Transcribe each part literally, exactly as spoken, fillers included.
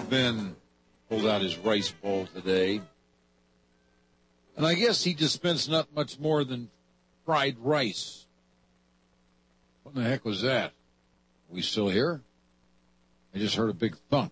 Ben pulled out his rice bowl today. And I guess he dispensed not much more than fried rice. What in the heck was that? Are we still here? I just heard a big thunk.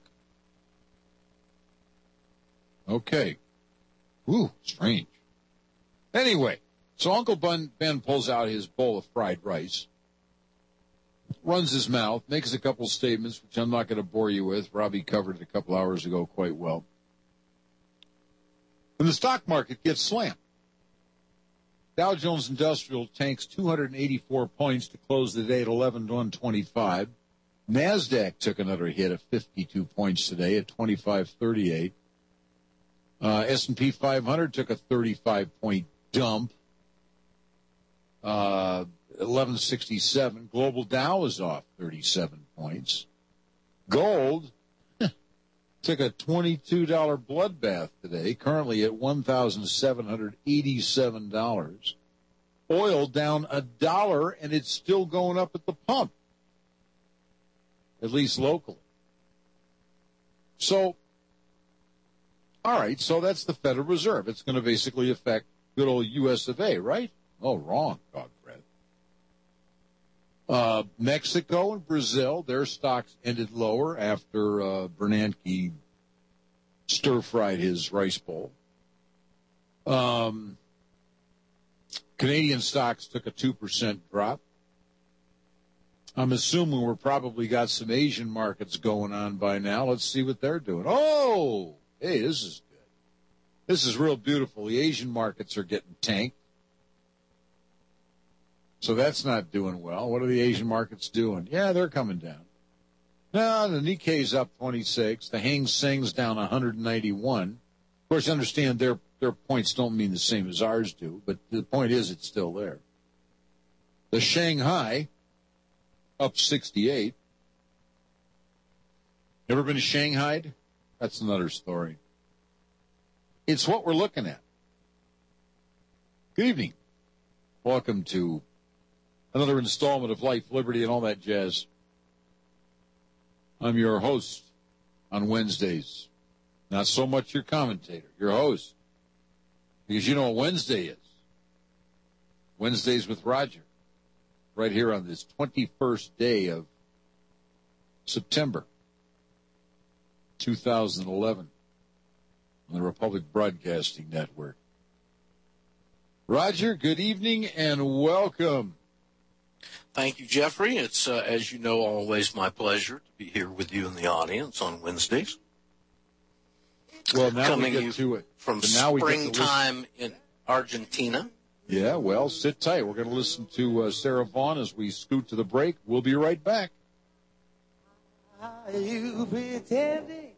Okay. Ooh, strange. Anyway, so Uncle Ben, Ben pulls out his bowl of fried rice, runs his mouth, makes a couple statements, which I'm not going to bore you with. Robbie covered it a couple hours ago quite well. And the stock market gets slammed. Dow Jones Industrial tanks two hundred eighty-four points to close the day at eleven one twenty-five. NASDAQ took another hit of fifty-two points today at twenty-five thirty-eight. Uh, S and P five hundred took a thirty-five point dump, uh, eleven sixty-seven. Global Dow is off thirty-seven points. Gold took a twenty-two dollars bloodbath today, currently at one thousand seven hundred eighty-seven dollars. Oil down a dollar, and it's still going up at the pump, at least locally. So, all right, so that's the Federal Reserve. It's going to basically affect good old U S of A, right? Oh, wrong, dog bread. Uh, Mexico and Brazil, their stocks ended lower after uh, Bernanke stir-fried his rice bowl. Um, Canadian stocks took a two percent drop. I'm assuming we're probably got some Asian markets going on by now. Let's see what they're doing. Oh, hey, this is good. This is real beautiful. The Asian markets are getting tanked. So that's not doing well. What are the Asian markets doing? Yeah, they're coming down. No, the Nikkei's up twenty-six. The Hang Seng's down one hundred ninety-one. Of course, understand their their points don't mean the same as ours do, but the point is it's still there. The Shanghai up sixty-eight. Ever been to Shanghai? That's another story. It's what we're looking at. Good evening. Welcome to another installment of Life, Liberty, and all that jazz. I'm your host on Wednesdays. Not so much your commentator, your host. Because you know what Wednesday is. Wednesdays with Roger. Right here on this twenty-first day of September two thousand eleven on the Republic Broadcasting Network. Roger, good evening and welcome. Thank you, Jeffrey. It's, uh, as you know, always my pleasure to be here with you in the audience on Wednesdays. Well, now Coming we get to it. From so now springtime in Argentina. Yeah, well, sit tight. We're going to listen to uh, Sarah Vaughan as we scoot to the break. We'll be right back. Are you pretending?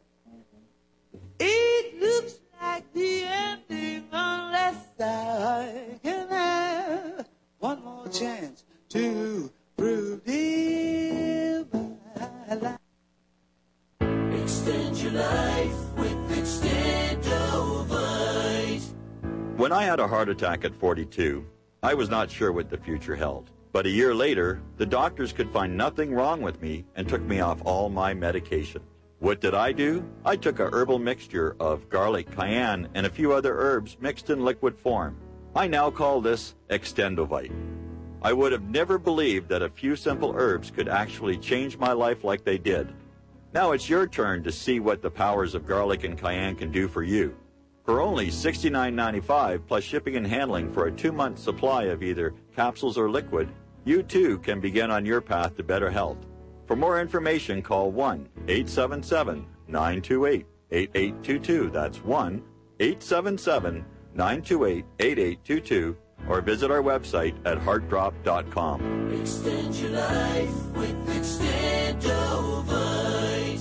It looks like the ending unless I can have one more chance to prove it my life. Extend your life with Extendovite. When I had a heart attack at forty-two, I was not sure what the future held. But a year later, the doctors could find nothing wrong with me and took me off all my medication. What did I do? I took a herbal mixture of garlic, cayenne, and a few other herbs mixed in liquid form. I now call this Extendovite. I would have never believed that a few simple herbs could actually change my life like they did. Now it's your turn to see what the powers of garlic and cayenne can do for you. For only sixty-nine ninety-five plus shipping and handling for a two-month supply of either capsules or liquid, you too can begin on your path to better health. For more information, call one eight seven seven, nine two eight, eight eight two two. That's one eight seven seven, nine two eight, eight eight two two. Or visit our website at heart drop dot com. Extend your life with Extendovite.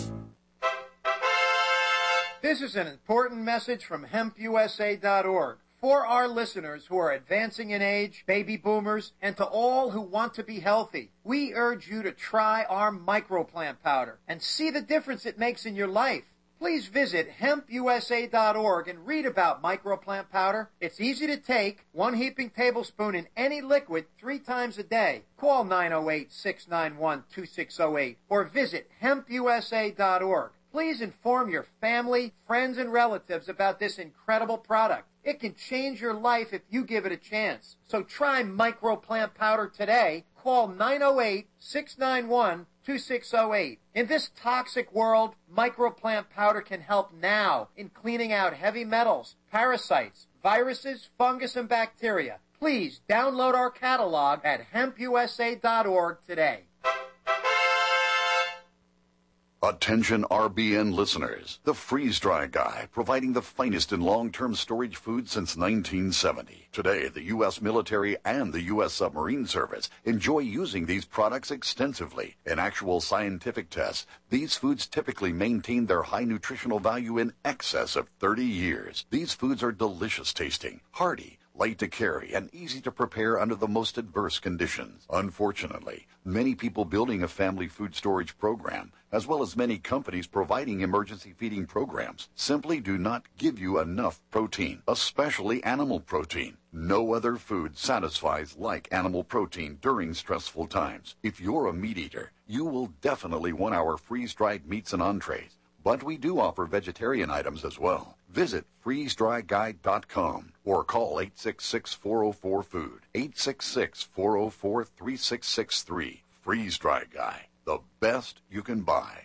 This is an important message from hemp U S A dot org. For our listeners who are advancing in age, baby boomers, and to all who want to be healthy, we urge you to try our microplant powder and see the difference it makes in your life. Please visit hemp U S A dot org and read about microplant powder. It's easy to take, one heaping tablespoon in any liquid three times a day. Call nine oh eight, six nine one, two six oh eight or visit hemp U S A dot org. Please inform your family, friends, and relatives about this incredible product. It can change your life if you give it a chance. So try Microplant Powder today. Call nine oh eight, six nine one, two six oh eight. In this toxic world, Microplant Powder can help now in cleaning out heavy metals, parasites, viruses, fungus, and bacteria. Please download our catalog at hemp u s a dot org today. Attention R B N listeners. The Freeze Dry Guy, providing the finest in long-term storage food since nineteen seventy. Today, the U S military and the U S submarine service enjoy using these products extensively. In actual scientific tests, these foods typically maintain their high nutritional value in excess of thirty years. These foods are delicious tasting, hearty, light to carry, and easy to prepare under the most adverse conditions. Unfortunately, many people building a family food storage program, as well as many companies providing emergency feeding programs, simply do not give you enough protein, especially animal protein. No other food satisfies like animal protein during stressful times. If you're a meat eater, you will definitely want our freeze-dried meats and entrees. But we do offer vegetarian items as well. Visit freeze dry guide dot com or call eight six six, four oh four, food, eight six six, four oh four, three six six three. Freeze Dry Guy, the best you can buy.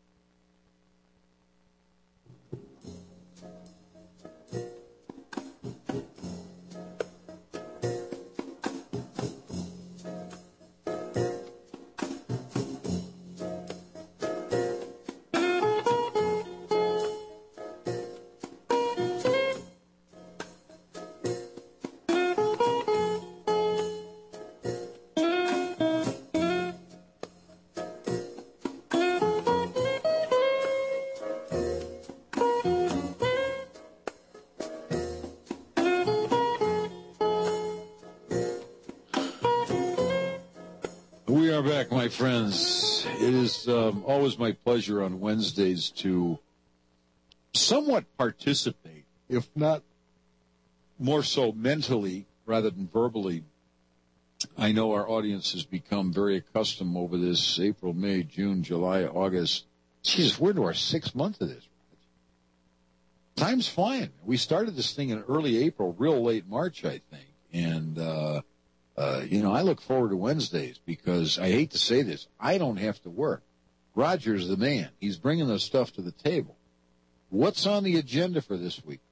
We are back, my friends. It is um, always my pleasure on Wednesdays to somewhat participate, if not more so mentally rather than verbally. I know our audience has become very accustomed over this April, May, June, July, August. Jesus, we're into our sixth month of this. Time's flying. We started this thing in early April, real late March, I think. And, uh, uh, you know, I look forward to Wednesdays because I hate to say this, I don't have to work. Roger's the man. He's bringing the stuff to the table. What's on the agenda for this week?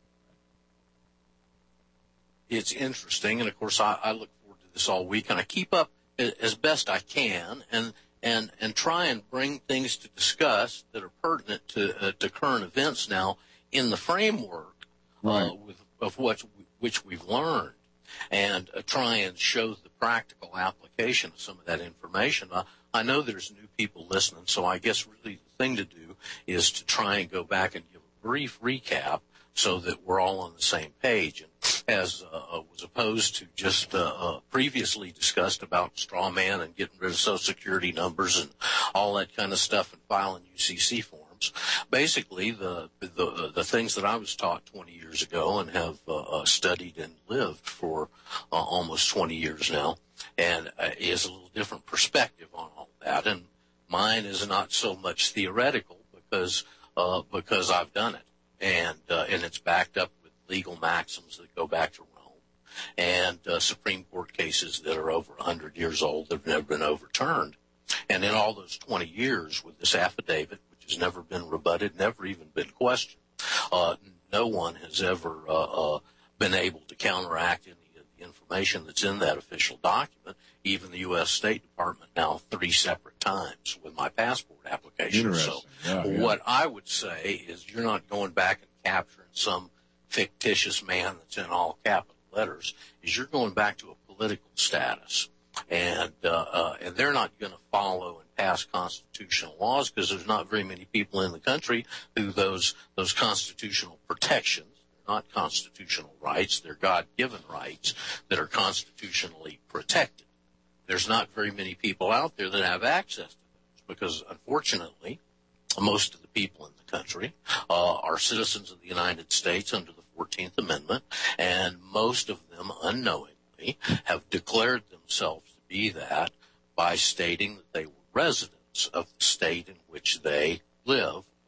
It's interesting, and of course, I, I look forward to this all week, and I keep up as best I can, and and and try and bring things to discuss that are pertinent to uh, to current events now in the framework right. uh, with, of what which we've learned, and uh, try and show the practical application of some of that information. Uh, I know there's new people listening, so I guess really the thing to do is to try and go back and give a brief recap so that we're all on the same page. And as uh, was opposed to just uh, uh, previously discussed about straw man and getting rid of Social Security numbers and all that kind of stuff and filing U C C forms, basically the the, the things that I was taught twenty years ago and have uh, studied and lived for uh, almost twenty years now, and uh, is a little different perspective on all that. And mine is not so much theoretical because uh, because I've done it. And, uh, and it's backed up with legal maxims that go back to Rome and, uh, Supreme Court cases that are over a hundred years old that have never been overturned. And in all those twenty years with this affidavit, which has never been rebutted, never even been questioned, uh, no one has ever, uh, uh, been able to counteract any of the information that's in that official document, even the U S State Department now three separate times with my passport application. So yeah, yeah. What I would say is you're not going back and capturing some fictitious man that's in all capital letters, is you're going back to a political status. And, uh, uh, and they're not going to follow and pass constitutional laws because there's not very many people in the country who those, those constitutional protections, not constitutional rights, they're God-given rights that are constitutionally protected. There's not very many people out there that have access to those because, unfortunately, most of the people in the country uh, are citizens of the United States under the fourteenth Amendment, and most of them unknowingly have declared themselves to be that by stating that they were residents of the state in which they live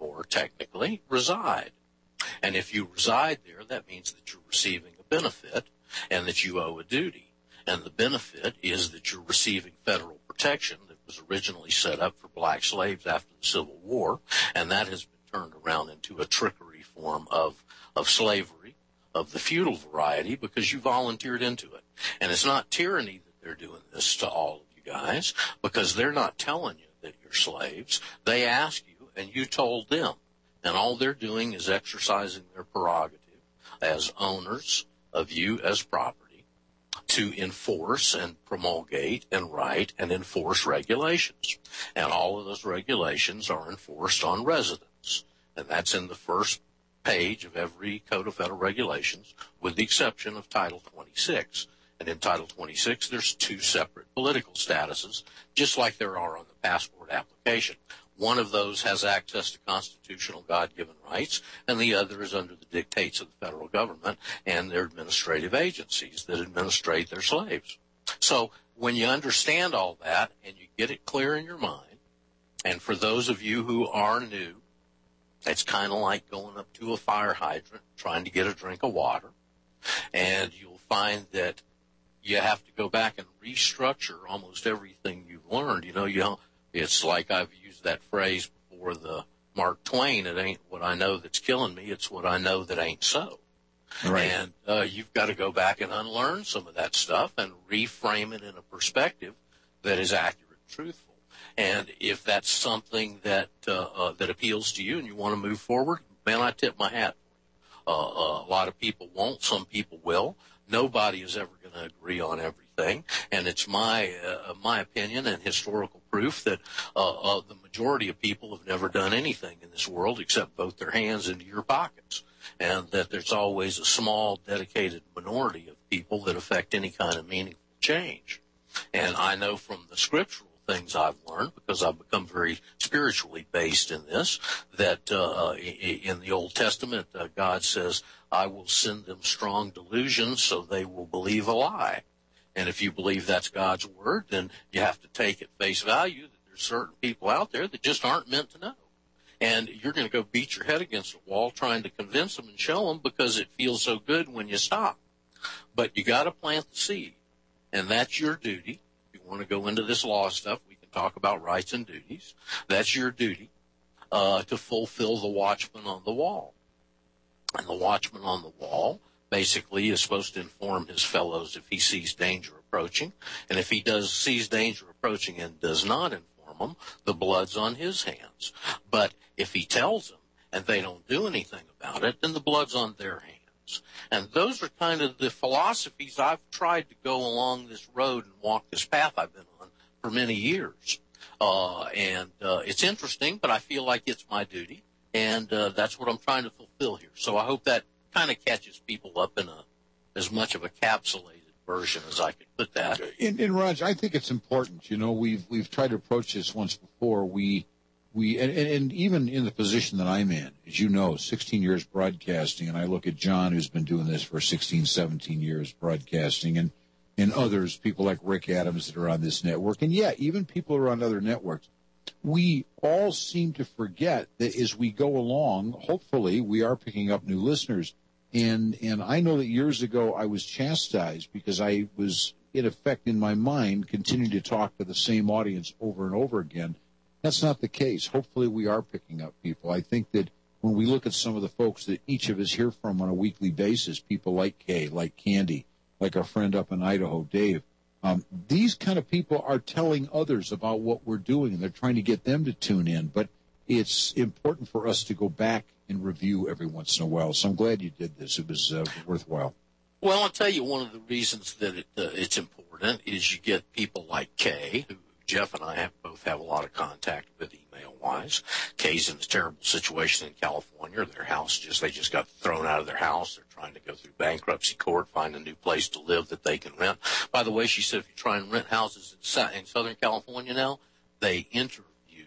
or technically reside. And if you reside there, that means that you're receiving a benefit and that you owe a duty. And the benefit is that you're receiving federal protection that was originally set up for black slaves after the Civil War, and that has been turned around into a trickery form of, of slavery, of the feudal variety, because you volunteered into it. And it's not tyranny that they're doing this to all of you guys, because they're not telling you that you're slaves. They ask you, and you told them. And all they're doing is exercising their prerogative as owners of you as property to enforce and promulgate and write and enforce regulations. And all of those regulations are enforced on residents. And that's in the first page of every Code of Federal Regulations, with the exception of Title twenty-six. And in Title twenty-six, there's two separate political statuses, just like there are on the passport application. One of those has access to constitutional God-given rights, and the other is under the dictates of the federal government and their administrative agencies that administrate their slaves. So when you understand all that and you get it clear in your mind, and for those of you who are new, it's kind of like going up to a fire hydrant trying to get a drink of water, and you'll find that you have to go back and restructure almost everything you've learned. You know, you know, it's like I've used that phrase before, the Mark Twain, it ain't what I know that's killing me, it's what I know that ain't so. Right. And uh, you've got to go back and unlearn some of that stuff and reframe it in a perspective that is accurate and truthful. And if that's something that uh, uh, that appeals to you and you want to move forward, man, I tip my hat. Uh, uh, a lot of people won't. Some people will. Nobody is ever going to agree on everything. And it's my uh, my opinion and historical proof that uh, uh, the majority of people have never done anything in this world except vote their hands into your pockets. And that there's always a small, dedicated minority of people that affect any kind of meaningful change. And I know from the scriptural things I've learned, because I've become very spiritually based in this, that uh, in the Old Testament, uh, God says, I will send them strong delusions so they will believe a lie. And if you believe that's God's word, then you have to take at face value that there's certain people out there that just aren't meant to know. And you're going to go beat your head against a wall trying to convince them and show them because it feels so good when you stop. But you got to plant the seed, and that's your duty. If you want to go into this law stuff, we can talk about rights and duties. That's your duty uh, to fulfill the watchman on the wall. And the watchman on the wall basically is supposed to inform his fellows if he sees danger approaching. And if he does sees danger approaching and does not inform them, the blood's on his hands. But if he tells them and they don't do anything about it, then the blood's on their hands. And those are kind of the philosophies I've tried to go along this road and walk this path I've been on for many years. Uh, and uh, it's interesting, but I feel like it's my duty. And uh, that's what I'm trying to fulfill here. So I hope that kind of catches people up in a as much of a capsulated version as I could put that. And, and Raj, I think it's important. You know, we've we've tried to approach this once before. We we and, and even in the position that I'm in, as you know, sixteen years broadcasting, and I look at John, who's been doing this for sixteen, seventeen years broadcasting, and and others, people like Rick Adams that are on this network, and yeah, even people who are on other networks. We all seem to forget that as we go along, hopefully we are picking up new listeners. And and I know that years ago I was chastised because I was, in effect, in my mind, continuing to talk to the same audience over and over again. That's not the case. Hopefully we are picking up people. I think that when we look at some of the folks that each of us hear from on a weekly basis, people like Kay, like Candy, like our friend up in Idaho, Dave, Um, these kind of people are telling others about what we're doing, and they're trying to get them to tune in. But it's important for us to go back and review every once in a while. So I'm glad you did this. It was uh, worthwhile. Well, I'll tell you one of the reasons that it, uh, it's important is you get people like Kay, who Jeff and I have both have a lot of contact with email-wise. Kay's in a terrible situation in California. Their house just, they just got thrown out of their house. They're trying to go through bankruptcy court, find a new place to live that they can rent. By the way, she said if you try and rent houses in, in Southern California now, they interview you.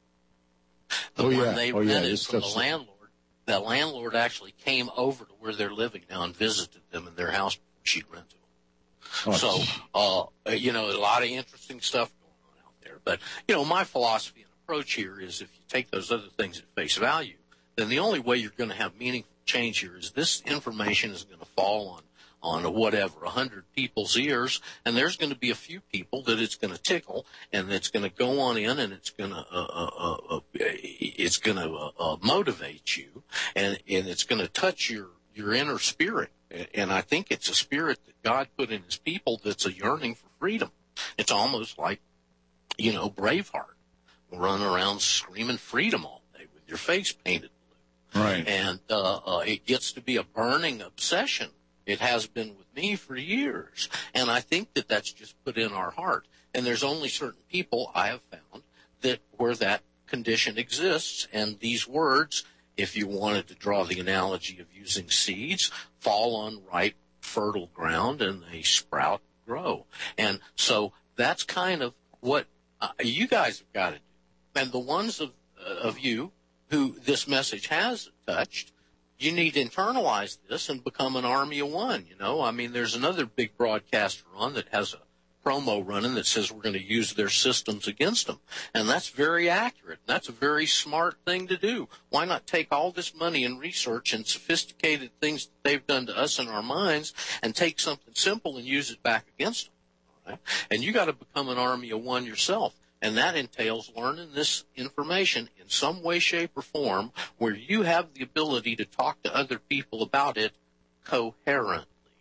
The oh, one yeah. they oh, rented yeah. from the landlord, that landlord actually came over to where they're living now and visited them in their house before she'd rented them. Oh, so, uh, you know, a lot of interesting stuff going on out there. But, you know, my philosophy and approach here is if you take those other things at face value, then the only way you're going to have meaningful change here is this information is going to fall on on whatever, a hundred people's ears, and there's going to be a few people that it's going to tickle, and it's going to go on in, and it's going to uh, uh, uh, it's going to uh, uh, motivate you, and and it's going to touch your your inner spirit. And I think it's a spirit that God put in His people that's a yearning for freedom. It's almost like, you know, Braveheart, running around screaming freedom all day with your face painted blue. Right. And uh, uh, it gets to be a burning obsession. It has been with me for years. And I think that that's just put in our heart. And there's only certain people I have found that where that condition exists. And these words, if you wanted to draw the analogy of using seeds, fall on ripe, fertile ground and they sprout and grow. And so that's kind of what uh, you guys have got to do. And the ones of, uh, of you who this message has touched, you need to internalize this and become an army of one, you know. I mean, there's another big broadcaster on that has a promo running that says we're going to use their systems against them. And that's very accurate. That's a very smart thing to do. Why not take all this money and research and sophisticated things that they've done to us in our minds and take something simple and use it back against them? All right? And you got to become an army of one yourself. And that entails learning this information in some way, shape, or form where you have the ability to talk to other people about it coherently.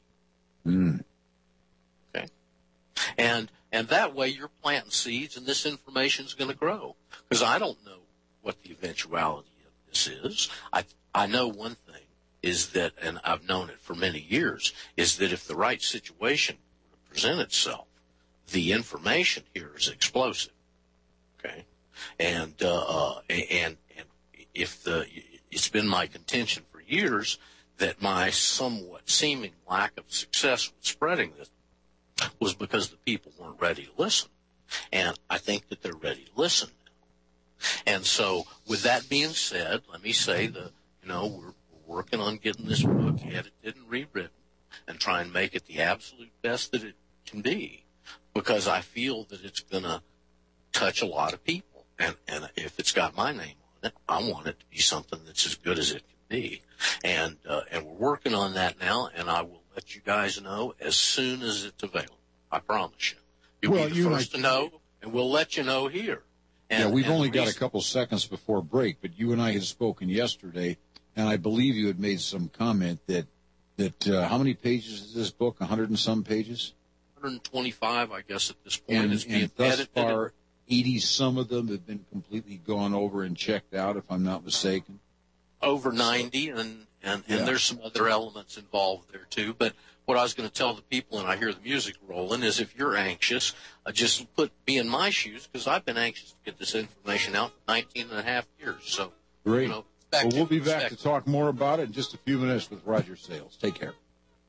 Mm. Okay? And and that way you're planting seeds and this information is going to grow. Because I don't know what the eventuality of this is. I I know one thing is that, and I've known it for many years, is that if the right situation were to present itself, the information here is explosive. Okay, and uh, and and if the it's been my contention for years that my somewhat seeming lack of success with spreading this was because the people weren't ready to listen, and I think that they're ready to listen now. And so, with that being said, let me say that you know we're, we're working on getting this book edited and rewritten and try and make it the absolute best that it can be, because I feel that it's going to touch a lot of people. And, and if it's got my name on it, I want it to be something that's as good as it can be. And, uh, and we're working on that now, and I will let you guys know as soon as it's available. I promise you. You'll Well, be the you first and to I- know, and we'll let you know here. And, yeah, we've and only the got a reason- couple seconds before break, but you and I had spoken yesterday, and I believe you had made some comment that, that uh, how many pages is this book? A hundred and some pages? one hundred twenty-five, I guess, at this point And, is being and thus edited. far, eighty some of them have been completely gone over and checked out, if I'm not mistaken. Over ninety, and, and, Yeah. and there's some other elements involved there, too. But what I was going to tell the people, and I hear the music rolling, is if you're anxious, uh, just put me in my shoes, because I've been anxious to get this information out for nineteen and a half years. So, Great. you know, back Well, to we'll be back to perspective. talk more about it in just a few minutes with Roger Sales. Take care.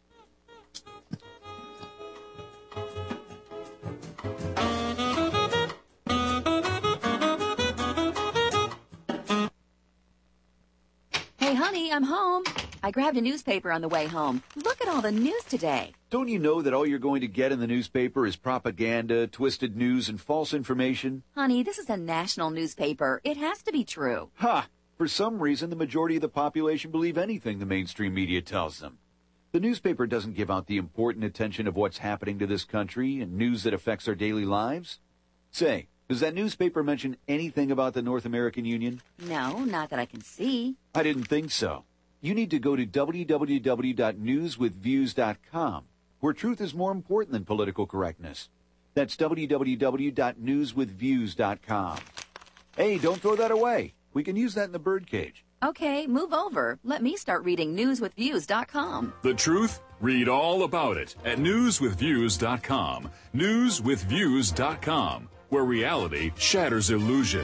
Hey, honey, I'm home. I grabbed a newspaper on the way home. Look at all the news today. Don't you know that all you're going to get in the newspaper is propaganda, twisted news, and false information? Honey, this is a national newspaper. It has to be true. Ha! For some reason, the majority of the population believe anything the mainstream media tells them. The newspaper doesn't give out the important attention of what's happening to this country and news that affects our daily lives. Say, does that newspaper mention anything about the North American Union? No, not that I can see. I didn't think so. You need to go to w w w dot news with views dot com, where truth is more important than political correctness. That's w w w dot news with views dot com. Hey, don't throw that away. We can use that in the birdcage. Okay, move over. Let me start reading news with views dot com. The truth? Read all about it at news with views dot com. news with views dot com, where reality shatters illusion.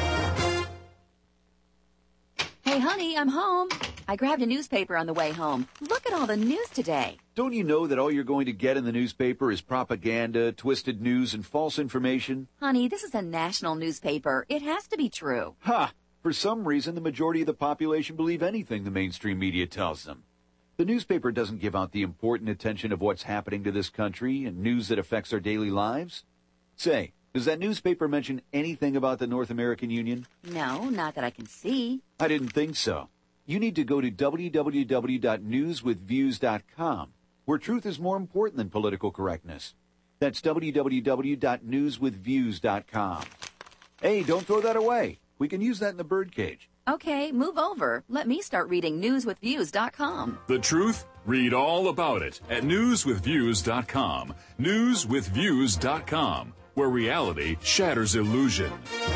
Hey, honey, I'm home. I grabbed a newspaper on the way home. Look at all the news today. Don't you know that all you're going to get in the newspaper is propaganda, twisted news, and false information? Honey, this is a national newspaper. It has to be true. Ha! For some reason, the majority of the population believe anything the mainstream media tells them. The newspaper doesn't give out the important attention of what's happening to this country and news that affects our daily lives. Say, Does that newspaper mention anything about the North American Union? No, not that I can see. I didn't think so. You need to go to w w w dot news with views dot com, where truth is more important than political correctness. That's w w w dot news with views dot com. Hey, don't throw that away. We can use that in the birdcage. Okay, move over. Let me start reading news with views dot com. The truth? Read all about it at news with views dot com. news with views dot com, where reality shatters illusion.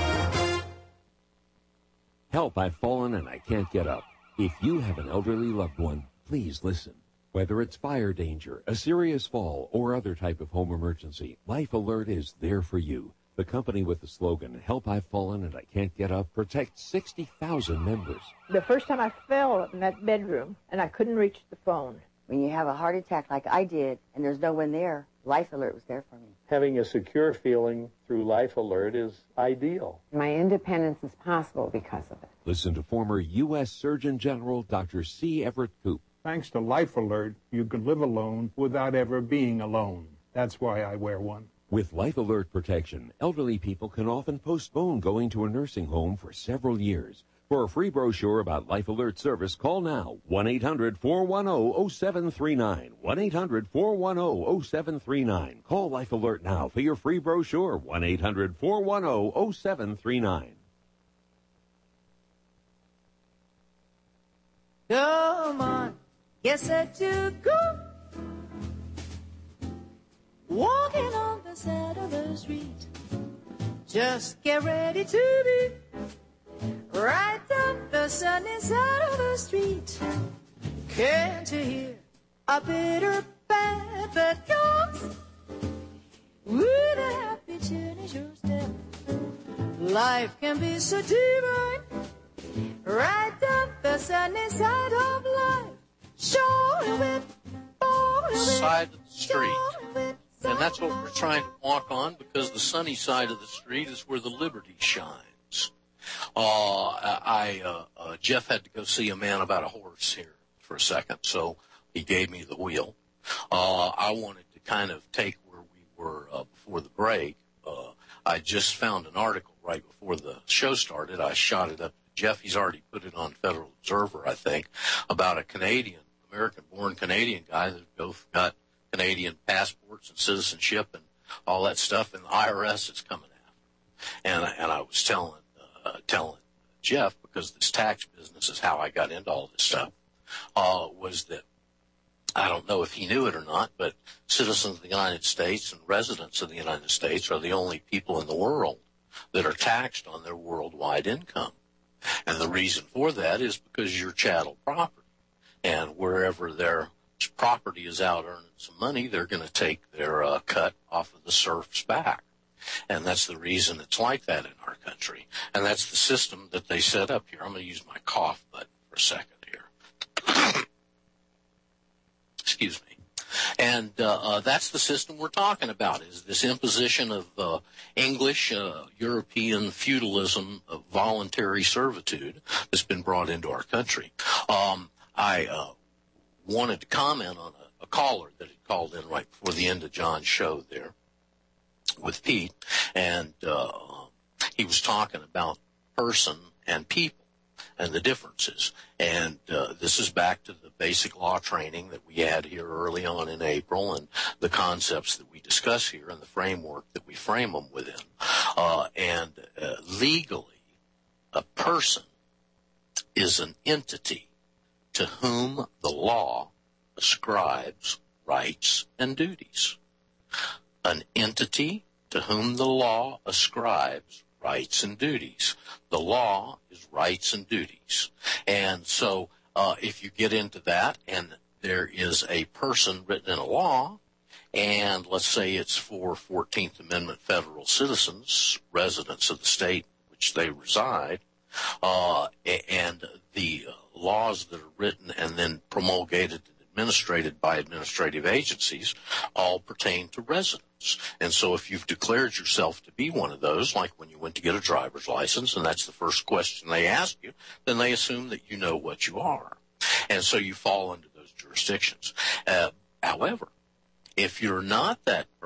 Help, I've fallen and I can't get up. If you have an elderly loved one, please listen. Whether it's fire danger, a serious fall, or other type of home emergency, Life Alert is there for you. The company with the slogan, Help, I've Fallen and I Can't Get Up, protects sixty thousand members. The first time I fell in that bedroom and I couldn't reach the phone. When you have a heart attack like I did and there's no one there, Life Alert was there for me. Having a secure feeling through Life Alert is ideal. My independence is possible because of it. Listen to former U S Surgeon General Doctor C. Everett Koop. Thanks to Life Alert, you can live alone without ever being alone. That's why I wear one. With Life Alert protection, elderly people can often postpone going to a nursing home for several years. For a free brochure about Life Alert service, call now, one eight hundred four one zero zero seven three nine, one eight hundred four one zero zero seven three nine. Call Life Alert now for your free brochure, one eight hundred four one zero zero seven three nine. Come on, guess that you go. Walking on the side of the street. Just get ready to be right on the sunny side of the street. Can't you hear a bitter band that comes with a happy tune in your step? Life can be so divine, right on the sunny side of life. Show it, oh, Side of the street. And that's what we're trying to walk on, because the sunny side of the street is where the liberty shines. Uh, I, uh, uh, Jeff had to go see a man about a horse here for a second, so he gave me the wheel. Uh, I wanted to kind of take where we were uh, before the break. Uh, I just found an article right before the show started. I shot it up to Jeff. He's already put it on Federal Observer, I think, about a Canadian, American-born Canadian guy that both got Canadian passports and citizenship and all that stuff, and the I R S is coming after. And and I was telling uh, telling Jeff, because this tax business is how I got into all this stuff, uh, was that I don't know if he knew it or not, but citizens of the United States and residents of the United States are the only people in the world that are taxed on their worldwide income. And the reason for that is because you're chattel property, and wherever their property is out earning some money, they're going to take their uh, cut off of the serf's back. And that's the reason it's like that in our country. And that's the system that they set up here. I'm going to use my cough button for a second here. Excuse me. And uh, uh, that's the system we're talking about, is this imposition of uh, English, uh, European feudalism of voluntary servitude that's been brought into our country. Um, I uh, wanted to comment on a, a caller that had called in right before the end of John's show there with Pete, and uh, he was talking about person and people and the differences. And uh, this is back to the basic law training that we had here early on in April, and the concepts that we discuss here and the framework that we frame them within. Uh, and uh, legally, a person is an entity to whom the law ascribes rights and duties. An entity to whom the law ascribes rights and duties. The law is rights and duties. And so uh, if you get into that and there is a person written in a law, and let's say it's for fourteenth Amendment federal citizens, residents of the state in which they reside, uh, and the laws that are written and then promulgated and administrated by administrative agencies all pertain to residents. And so if you've declared yourself to be one of those, like when you went to get a driver's license, and that's the first question they ask you, then they assume that you know what you are. And so you fall into those jurisdictions. Uh, however, if you're not that person,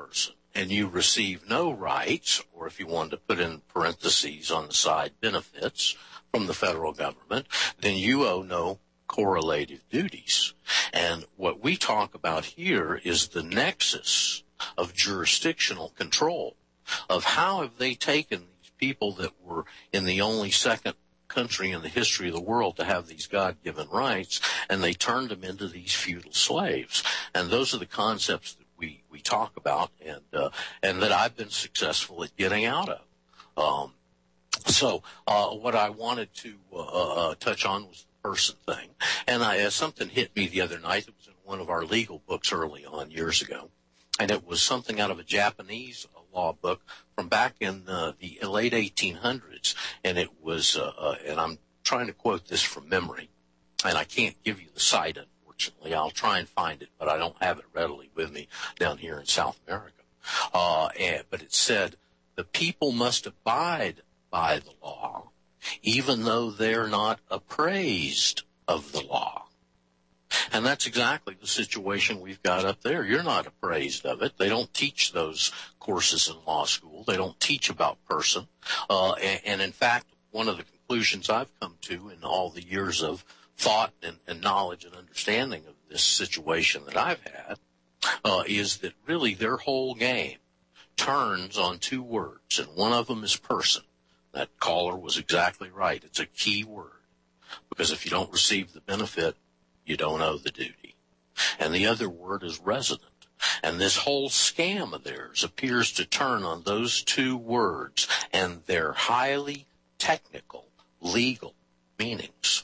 and you receive no rights, or if you wanted to put in parentheses on the side, benefits from the federal government, then you owe no correlative duties. And what we talk about here is the nexus of jurisdictional control, of how have they taken these people that were in the only second country in the history of the world to have these God-given rights, and they turned them into these feudal slaves. And those are the concepts that we, we talk about and uh, and that I've been successful at getting out of. Um, so uh, what I wanted to uh, uh, touch on was the person thing. And I, uh, something hit me the other night. It was in one of our legal books early on years ago. And it was something out of a Japanese law book from back in uh, the late eighteen hundreds. And it was, uh, uh, and I'm trying to quote this from memory, and I can't give you the site, unfortunately. I'll try and find it, but I don't have it readily with me down here in South America. Uh, and, but it said, the people must abide by the law, even though they're not appraised of the law. And that's exactly the situation we've got up there. You're not appraised of it. They don't teach those courses in law school. They don't teach about person. Uh, and, and in fact, one of the conclusions I've come to in all the years of thought and, and knowledge and understanding of this situation that I've had uh, is that really their whole game turns on two words, and one of them is person. That caller was exactly right. It's a key word, because if you don't receive the benefit, you don't owe the duty. And the other word is resident. And this whole scam of theirs appears to turn on those two words and their highly technical, legal meanings.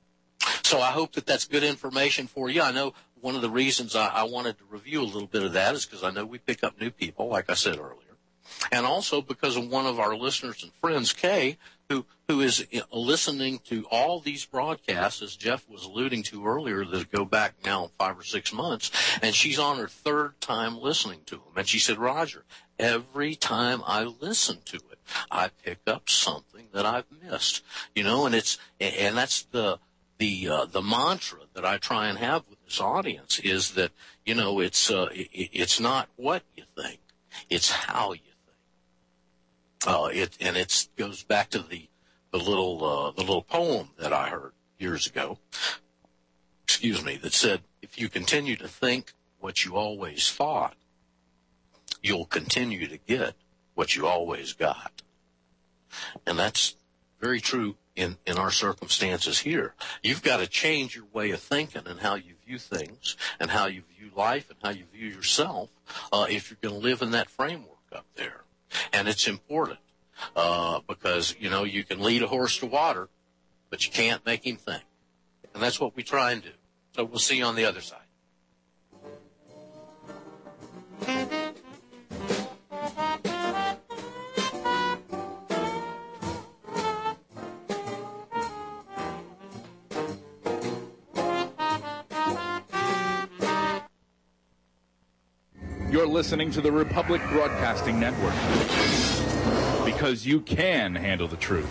So I hope that that's good information for you. I know one of the reasons I, I wanted to review a little bit of that is because I know we pick up new people, like I said earlier. And also because of one of our listeners and friends, Kay, who, who is listening to all these broadcasts, as Jeff was alluding to earlier, that go back now five or six months, and she's on her third time listening to them. And she said, Roger, every time I listen to it, I pick up something that I've missed, you know, and it's, and that's the, the, uh, the mantra that I try and have with this audience is that, you know, it's, uh, it, it's not what you think, it's how you think. Uh, it, and it goes back to the, the little, uh, the little poem that I heard years ago, excuse me, that said, if you continue to think what you always thought, you'll continue to get what you always got. And that's very true in, in our circumstances here. You've got to change your way of thinking and how you view things and how you view life and how you view yourself, uh, if you're going to live in that framework up there. And it's important, uh, because, you know, you can lead a horse to water, but you can't make him think. And that's what we try and do. So we'll see you on the other side. You're listening to the Republic Broadcasting Network, because you can handle the truth.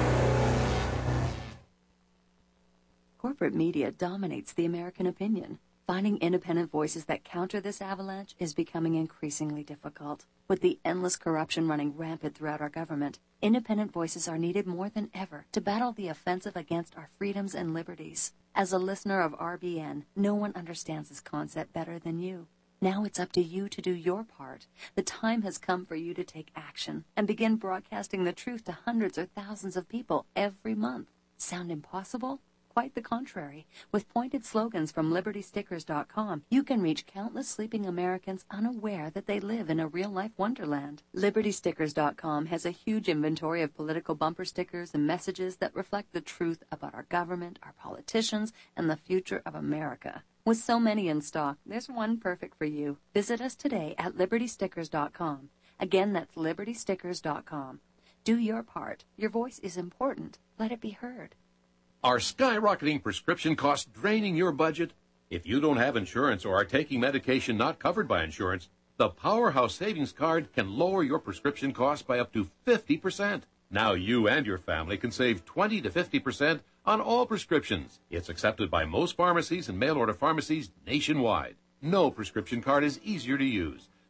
Corporate media dominates the American opinion. Finding independent voices that counter this avalanche is becoming increasingly difficult. With the endless corruption running rampant throughout our government, independent voices are needed more than ever to battle the offensive against our freedoms and liberties. As a listener of R B N, no one understands this concept better than you. Now it's up to you to do your part. The time has come for you to take action and begin broadcasting the truth to hundreds or thousands of people every month. Sound impossible? Quite the contrary. With pointed slogans from Liberty Stickers dot com, you can reach countless sleeping Americans unaware that they live in a real-life wonderland. Liberty Stickers dot com has a huge inventory of political bumper stickers and messages that reflect the truth about our government, our politicians, and the future of America. With so many in stock, there's one perfect for you. Visit us today at Liberty Stickers dot com. Again, that's Liberty Stickers dot com. Do your part. Your voice is important. Let it be heard. Are skyrocketing prescription costs draining your budget? If you don't have insurance or are taking medication not covered by insurance, the Powerhouse Savings Card can lower your prescription costs by up to fifty percent. Now you and your family can save twenty to fifty percent on all prescriptions. It's accepted by most pharmacies and mail-order pharmacies nationwide. No prescription card is easier to use.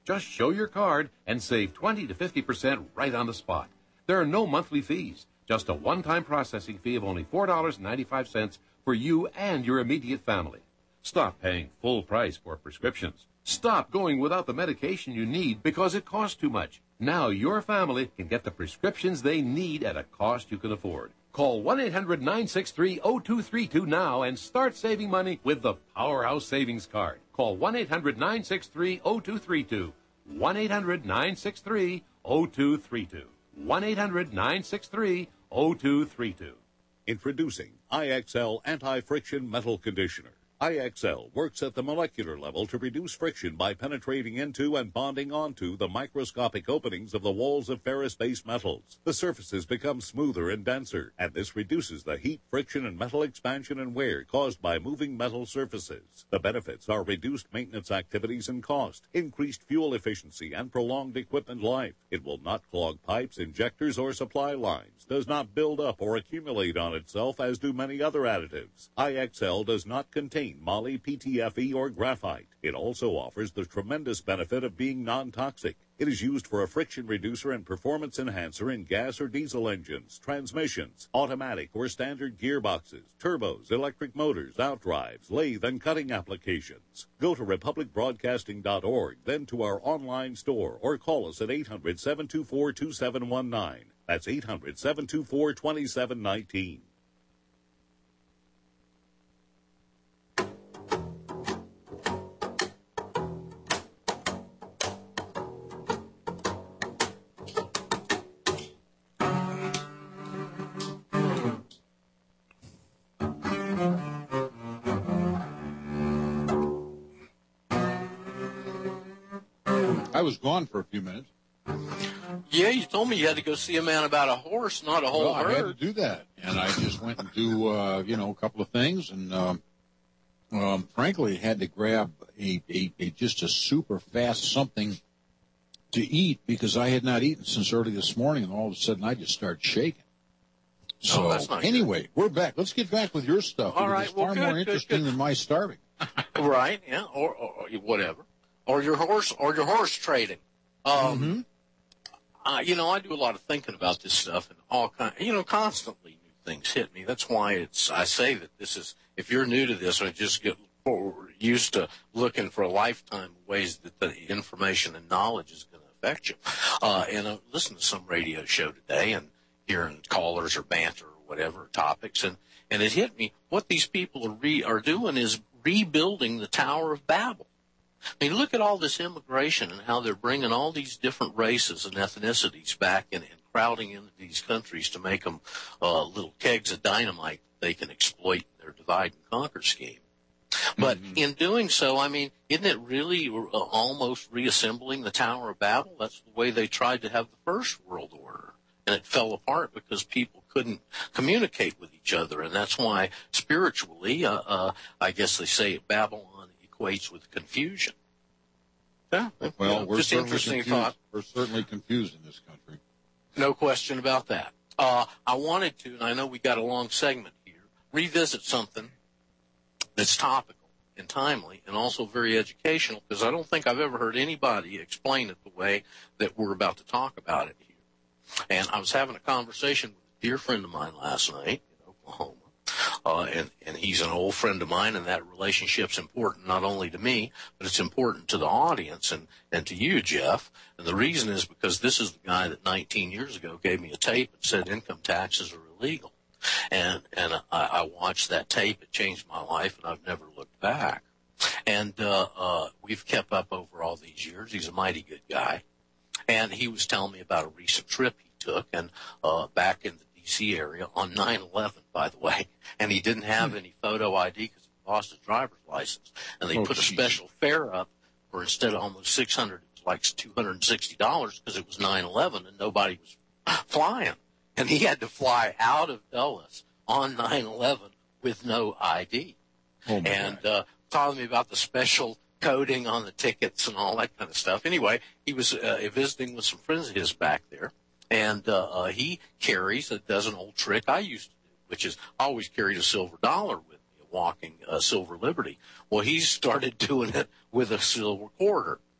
Just show your card and save twenty to fifty percent right on the spot. There are no monthly fees, just a one-time processing fee of only four dollars and ninety-five cents for you and your immediate family. Stop paying full price for prescriptions. Stop going without the medication you need because it costs too much. Now your family can get the prescriptions they need at a cost you can afford. Call one eight hundred nine six three oh two three two now and start saving money with the Powerhouse Savings Card. Call one eight hundred nine six three oh two three two. one eight hundred nine six three oh two three two. one eight hundred nine six three oh two three two. Introducing I X L Anti-Friction Metal Conditioner. I X L works at the molecular level to reduce friction by penetrating into and bonding onto the microscopic openings of the walls of ferrous-based metals. The surfaces become smoother and denser, and this reduces the heat, friction, and metal expansion and wear caused by moving metal surfaces. The benefits are reduced maintenance activities and cost, increased fuel efficiency, and prolonged equipment life. It will not clog pipes, injectors, or supply lines, does not build up or accumulate on itself as do many other additives. I X L does not contain moly, P T F E, or graphite. It also offers the tremendous benefit of being non-toxic. It is used for a friction reducer and performance enhancer in gas or diesel engines, transmissions, automatic or standard gearboxes, turbos, electric motors, outdrives, lathe and cutting applications. Go to republic broadcasting dot org, then to our online store, or call us at eight hundred, seven two four, two seven one nine. That's eight hundred, seven two four, two seven one nine. I was gone for a few minutes. Yeah, you told me you had to go see a man about a horse, not a whole well, herd. I had to do that, and I just went and do, uh, you know, a couple of things, and um, um, frankly, had to grab a, a, a just a super fast something to eat because I had not eaten since early this morning, and all of a sudden I just started shaking. So oh, that's not anyway, good. we're back. Let's get back with your stuff. All right, it's well, far good, more good, interesting good. than my starving. Right, yeah, or, or whatever, or your horse, or your horse trading. Um, mm-hmm. uh, you know, I do a lot of thinking about this stuff, and all kind. You know, constantly new things hit me. That's why it's. I say that this is. If you're new to this, or just get used to looking for a lifetime of ways that the information and knowledge is going to affect you. Uh, and I listened to some radio show today, and hearing callers or banter or whatever topics, and and it hit me. What these people are re, are doing is rebuilding the Tower of Babel. I mean, look at all this immigration and how they're bringing all these different races and ethnicities back and, and crowding into these countries to make them uh, little kegs of dynamite that they can exploit in their divide and conquer scheme. But mm-hmm. in doing so, I mean, isn't it really uh, almost reassembling the Tower of Babel? That's the way they tried to have the first world order. And it fell apart because people couldn't communicate with each other. And that's why spiritually, uh, uh, I guess they say Babylon equates with confusion. Yeah, well, know, we're just certainly interesting confused. thought. We're certainly confused in this country. No question about that. Uh, I wanted to, and I know we got a long segment here, revisit something that's topical and timely and also very educational, because I don't think I've ever heard anybody explain it the way that we're about to talk about it here. And I was having a conversation with a dear friend of mine last night in Oklahoma. Uh, and, and he's an old friend of mine, and that relationship's important not only to me, but it's important to the audience and, and to you, Jeff. And the reason is because this is the guy that nineteen years ago gave me a tape and said income taxes are illegal. And, and I, I watched that tape. It changed my life, and I've never looked back. And uh, uh, we've kept up over all these years. He's a mighty good guy. And he was telling me about a recent trip he took, and uh, back in the D C area on nine eleven, by the way, and he didn't have any photo I D because he lost his driver's license. And they oh, put geez. a special fare up for instead of almost six hundred, it was like two hundred sixty dollars because it was nine eleven and nobody was flying. And he had to fly out of Dulles on nine eleven with no I D. Oh, and uh, telling me about the special coding on the tickets and all that kind of stuff. Anyway, he was uh, visiting with some friends of his back there. And uh, uh, he carries, uh, does an old trick I used to do, which is I always carried a silver dollar with me, a walking uh, silver liberty. Well, he started doing it with a silver quarter,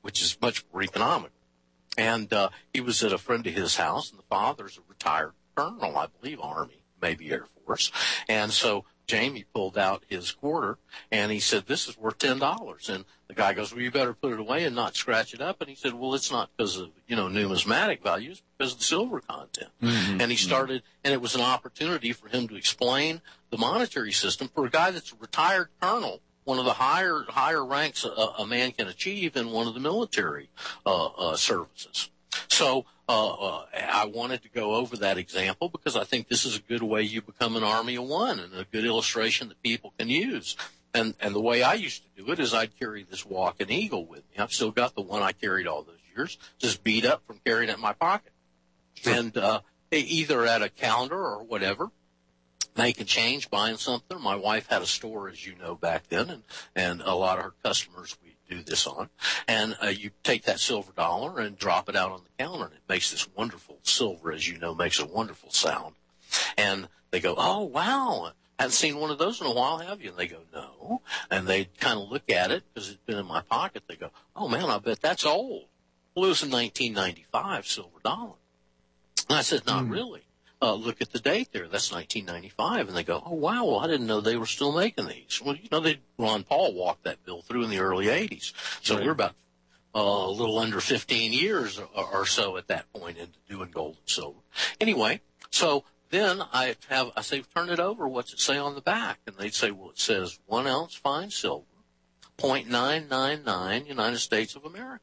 which is much more economical. And uh, he was at a friend of his house, and the father's a retired colonel, I believe, Army, maybe Air Force. And so Jamie pulled out his quarter, and he said, this is worth ten dollars. And the guy goes, well, you better put it away and not scratch it up. And he said, well, it's not because of, you know, numismatic values, because of the silver content. Mm-hmm. And he started, and it was an opportunity for him to explain the monetary system for a guy that's a retired colonel, one of the higher higher ranks a, a man can achieve in one of the military uh, uh, services. So uh, uh, I wanted to go over that example because I think this is a good way you become an army of one and a good illustration that people can use. And and the way I used to do it is I'd carry this Walking Eagle with me. I've still got the one I carried all those years, just beat up from carrying it in my pocket. Sure. And uh, either at a counter or whatever, making change, buying something. My wife had a store, as you know, back then, and, and a lot of her customers we do this on. And uh, you take that silver dollar and drop it out on the counter, and it makes this wonderful silver, as you know, makes a wonderful sound. And they go, oh, wow, I haven't seen one of those in a while, have you? And they go, no. And they kind of look at it because it's been in my pocket. They go, oh, man, I bet that's old. Well, it was a nineteen ninety-five silver dollar. And I said, not mm. really. Uh, look at the date there. That's nineteen ninety-five. And they go, oh, wow, well, I didn't know they were still making these. Well, you know, they, Ron Paul walked that bill through in the early eighties. So right. we're about uh, a little under fifteen years or, or so at that point into doing gold and silver. Anyway, so then I have, I say, turn it over. What's it say on the back? And they'd say, well, it says one ounce fine silver, zero point nine nine nine United States of America.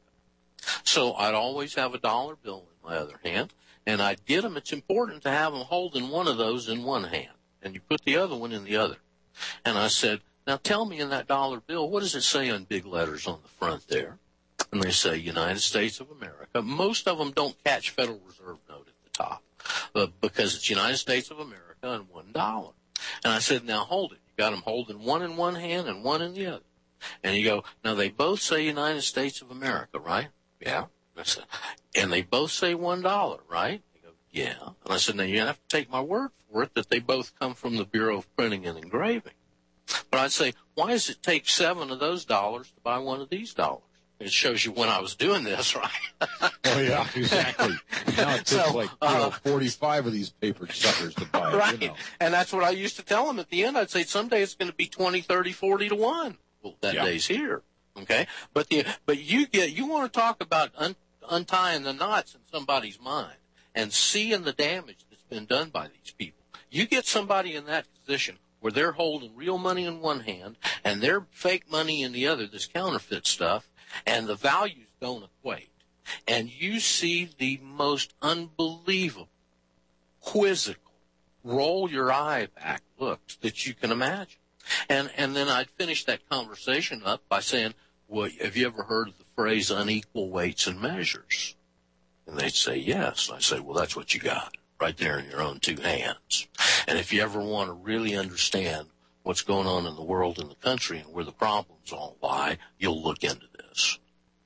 So I'd always have a dollar bill in my other hand. And I'd get them. It's important to have them holding one of those in one hand, and you put the other one in the other. And I said, now tell me in that dollar bill, what does it say in big letters on the front there? And they say United States of America. Most of them don't catch Federal Reserve note at the top uh, because it's United States of America and one dollar. And I said, now hold it. You got them holding one in one hand and one in the other. And you go, now they both say United States of America, right? Yeah. I said, and they both say one dollar, right? They go, yeah. And I said, now you have to take my word for it that they both come from the Bureau of Printing and Engraving. But I'd say, why does it take seven of those dollars to buy one of these dollars? It shows you when I was doing this, right? Oh, yeah, exactly. Now it takes so, like you know, uh, forty-five of these paper suckers to buy it. Right. You know. And that's what I used to tell them at the end. I'd say, someday it's going to be twenty, thirty, forty to one. Well, that yeah. day's here. Okay? But the but you get you want to talk about un, untying the knots in somebody's mind and seeing the damage that's been done by these people. You get somebody in that position where they're holding real money in one hand and their fake money in the other, this counterfeit stuff, and the values don't equate. And you see the most unbelievable, quizzical, roll your eye back looks that you can imagine. And and then I'd finish that conversation up by saying, well, have you ever heard of the phrase unequal weights and measures? And they'd say, yes. And I say, well, that's what you got right there in your own two hands. And if you ever want to really understand what's going on in the world and the country and where the problems all lie, you'll look into this.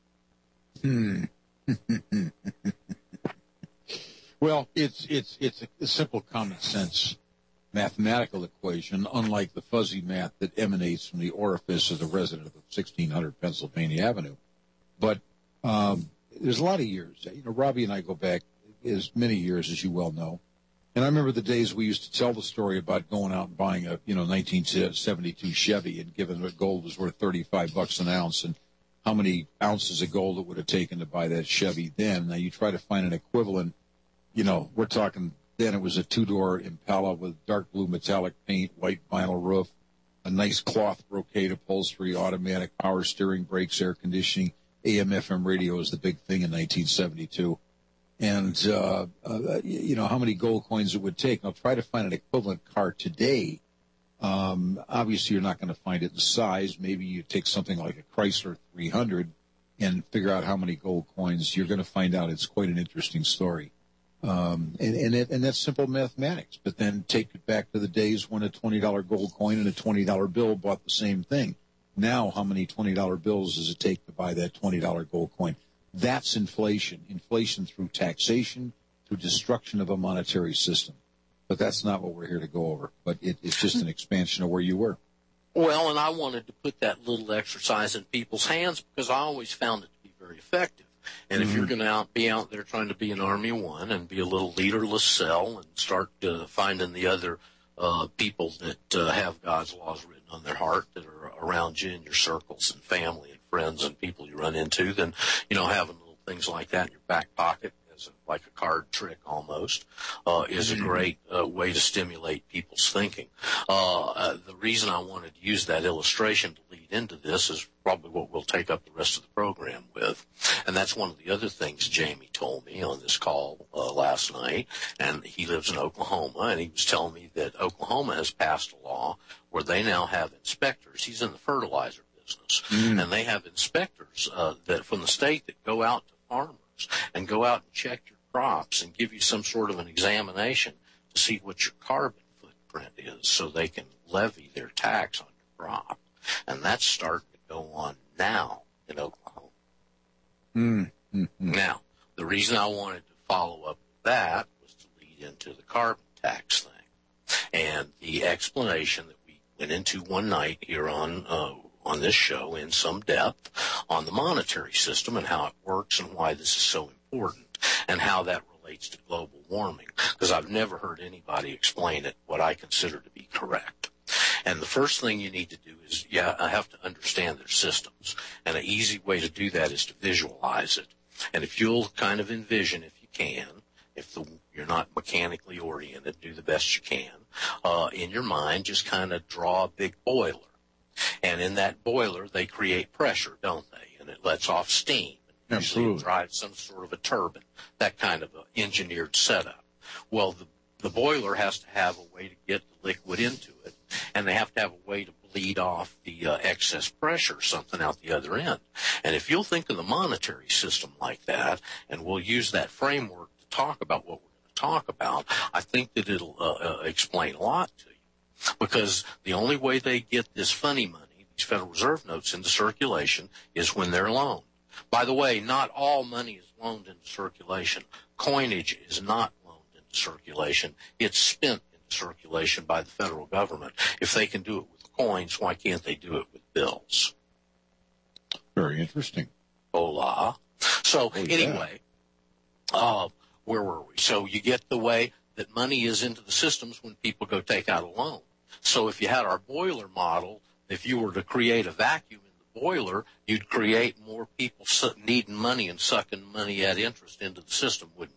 Hmm. Well, it's it's it's a simple common sense mathematical equation, unlike the fuzzy math that emanates from the orifice of the resident of sixteen hundred Pennsylvania Avenue. But um, there's a lot of years. You know, Robbie and I go back as many years, as you well know. And I remember the days we used to tell the story about going out and buying a, you know, nineteen seventy-two Chevy and given that gold was worth thirty-five bucks an ounce and how many ounces of gold it would have taken to buy that Chevy then. Now you try to find an equivalent, you know, we're talking then it was a two-door Impala with dark blue metallic paint, white vinyl roof, a nice cloth brocade upholstery, automatic power steering, brakes, air conditioning, A M F M radio was the big thing in nineteen seventy-two. And, uh, uh, you know, how many gold coins it would take. Now, try to find an equivalent car today. Um, obviously, you're not going to find it in size. Maybe you take something like a Chrysler three hundred and figure out how many gold coins. You're going to find out it's quite an interesting story. Um, and, and, it, and that's simple mathematics. But then take it back to the days when a twenty dollar gold coin and a twenty dollar bill bought the same thing. Now, how many twenty dollar bills does it take to buy that twenty dollar gold coin? That's inflation. Inflation through taxation, through destruction of a monetary system. But that's not what we're here to go over. But it, it's just an expansion of where you were. Well, and I wanted to put that little exercise in people's hands because I always found it to be very very effective. And if you're going to out, be out there trying to be an army of one and be a little leaderless cell and start uh, finding the other uh, people that uh, have God's laws written on their heart that are around you in your circles and family and friends and people you run into, then, you know, having little things like that in your back pocket as a, like a card trick almost uh, is a great uh, way to stimulate people's thinking. Uh, uh, the reason I wanted to use that illustration to lead into this is probably what we'll take up the rest of the program with. And that's one of the other things Jamie told me on this call uh, last night. And he lives in Oklahoma, and he was telling me that Oklahoma has passed a law where they now have inspectors. He's in the fertilizer business. Mm. And they have inspectors uh, that from the state that go out to farmers and go out and check your crops and give you some sort of an examination to see what your carbon footprint is so they can levy their tax on your crop. And that's starting to go on now in Oklahoma. Mm-hmm. Now, the reason I wanted to follow up with that was to lead into the carbon tax thing. And the explanation that we went into one night here on uh, on this show in some depth on the monetary system and how it works and why this is so important and how that relates to global warming, because I've never heard anybody explain it what I consider to be correct. And the first thing you need to do is, yeah, I have to understand their systems. And an easy way to do that is to visualize it. And if you'll kind of envision, if you can, if the, you're not mechanically oriented, do the best you can, uh, in your mind, just kind of draw a big boiler. And in that boiler, they create pressure, don't they? And it lets off steam. And Absolutely. Usually it drives some sort of a turbine, that kind of a engineered setup. Well, the, the boiler has to have a way to get the liquid into it, and they have to have a way to bleed off the uh, excess pressure, something out the other end. And if you'll think of the monetary system like that, and we'll use that framework to talk about what we're going to talk about, I think that it'll uh, uh, explain a lot to you. Because the only way they get this funny money, these Federal Reserve notes, into circulation is when they're loaned. By the way, not all money is loaned into circulation. Coinage is not loaned into circulation. It's spent into circulation by the federal government. If they can do it with coins, why can't they do it with bills? Very interesting. Hola. So oh, yeah. anyway, uh, where were we? So you get the way that money is into the systems when people go take out a loan. So if you had our boiler model, if you were to create a vacuum in the boiler, you'd create more people needing money and sucking money at interest into the system, wouldn't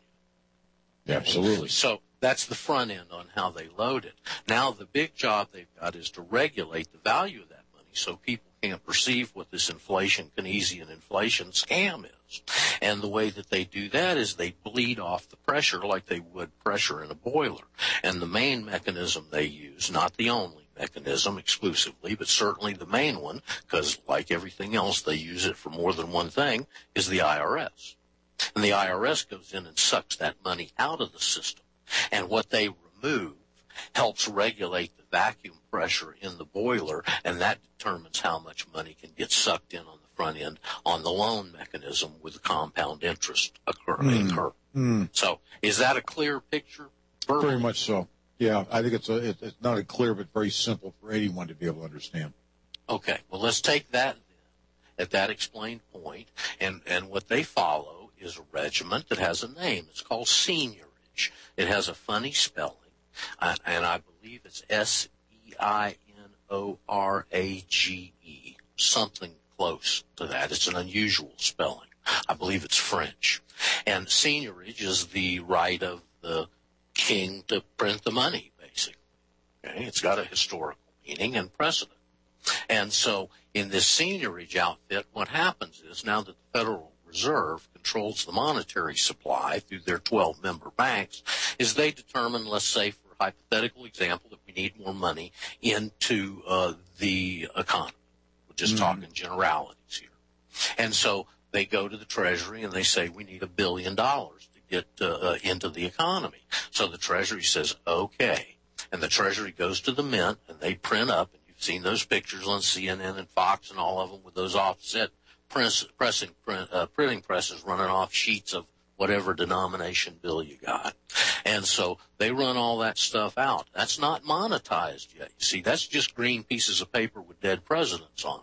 you? Yeah, absolutely. So that's the front end on how they load it. Now the big job they've got is to regulate the value of that money so people can't perceive what this inflation, Keynesian inflation scam is. And the way that they do that is they bleed off the pressure like they would pressure in a boiler. And the main mechanism they use, not the only mechanism exclusively, but certainly the main one, because like everything else, they use it for more than one thing, is the I R S. And the I R S goes in and sucks that money out of the system. And what they remove helps regulate the vacuum pressure in the boiler, and that determines how much money can get sucked in on the front end on the loan mechanism with the compound interest occur. Mm. occur. Mm. So is that a clear picture? Verbally? Very much so. Yeah, I think it's a, it, it's not a clear but very simple for anyone to be able to understand. Okay, well, let's take that at that explained point, and, and what they follow is a regiment that has a name. It's called seigniorage. It has a funny spelling, and, and I believe it's S E I N O R A G E, something close to that. It's an unusual spelling. I believe it's French. And seigniorage is the right of the king to print the money, basically. Okay? It's got a historical meaning and precedent. And so in this seigniorage outfit, what happens is now that the Federal Reserve controls the monetary supply through their twelve member banks, is they determine, let's say for a hypothetical example, that we need more money into uh, the economy. We're just mm-hmm. talking generalities here. And so they go to the Treasury and they say we need a billion dollars to get uh, into the economy. So the Treasury says, okay. And the Treasury goes to the Mint and they print up, and you've seen those pictures on C N N and Fox and all of them with those offset press, pressing, print, uh, printing presses running off sheets of whatever denomination bill you got. And so they run all that stuff out. That's not monetized yet. You see, that's just green pieces of paper with dead presidents on them.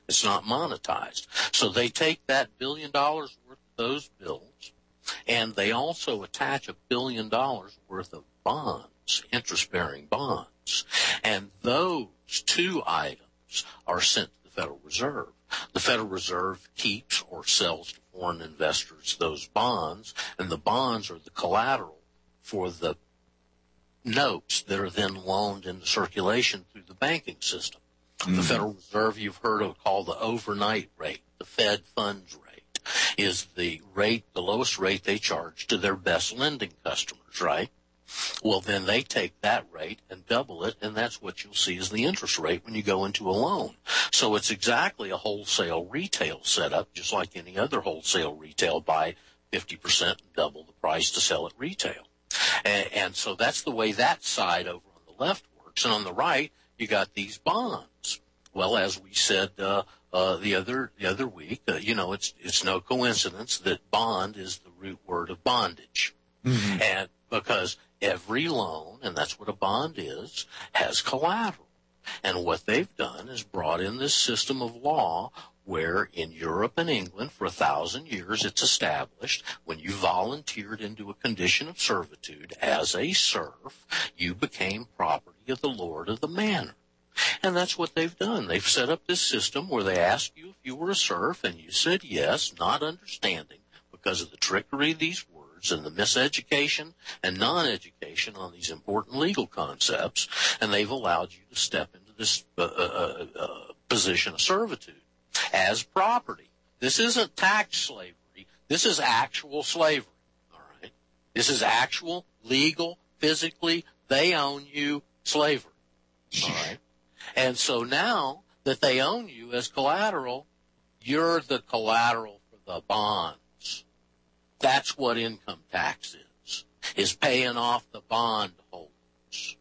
It's not monetized. So they take that billion dollars worth of those bills, and they also attach a billion dollars worth of bonds, interest-bearing bonds. And those two items are sent to the Federal Reserve. The Federal Reserve keeps or sells to foreign investors those bonds, and the bonds are the collateral for the notes that are then loaned into circulation through the banking system. Mm-hmm. The Federal Reserve, you've heard of, called the overnight rate, the Fed funds rate, is the rate, the lowest rate they charge to their best lending customers, right? Well, then they take that rate and double it, and that's what you'll see as the interest rate when you go into a loan. So it's exactly a wholesale retail setup, just like any other wholesale retail, buy fifty percent and double the price to sell at retail. And, and so that's the way that side over on the left works. And on the right, you got these bonds. Well, as we said uh, uh, the other the other week, uh, you know, it's it's no coincidence that bond is the root word of bondage. Mm-hmm. And because every loan, and that's what a bond is, has collateral. And what they've done is brought in this system of law where in Europe and England for a thousand years it's established when you volunteered into a condition of servitude as a serf, you became property of the lord of the manor. And that's what they've done. They've set up this system where they ask you if you were a serf, and you said yes, not understanding because of the trickery of these words and the miseducation and non-education on these important legal concepts, and they've allowed you to step into this uh, uh, uh, position of servitude as property. This isn't tax slavery. This is actual slavery, all right? This is actual, legal, physically, they own you slavery, all right? And so now that they own you as collateral, you're the collateral for the bonds. That's what income tax is, is paying off the bond holders.